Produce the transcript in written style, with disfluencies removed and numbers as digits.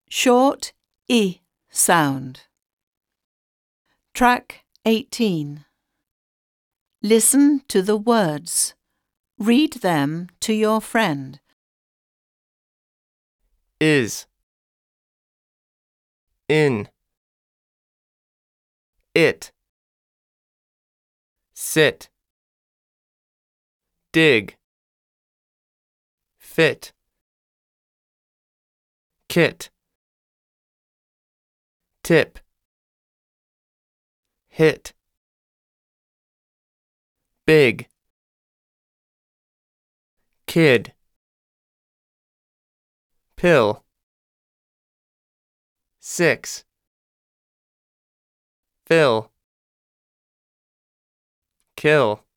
Short I sound. Track 18. Listen to the words. Read them to your friend. Is, in, it, sit, dig, fit, kit, tip, hit, big, kid, pill, 6, fill, kill.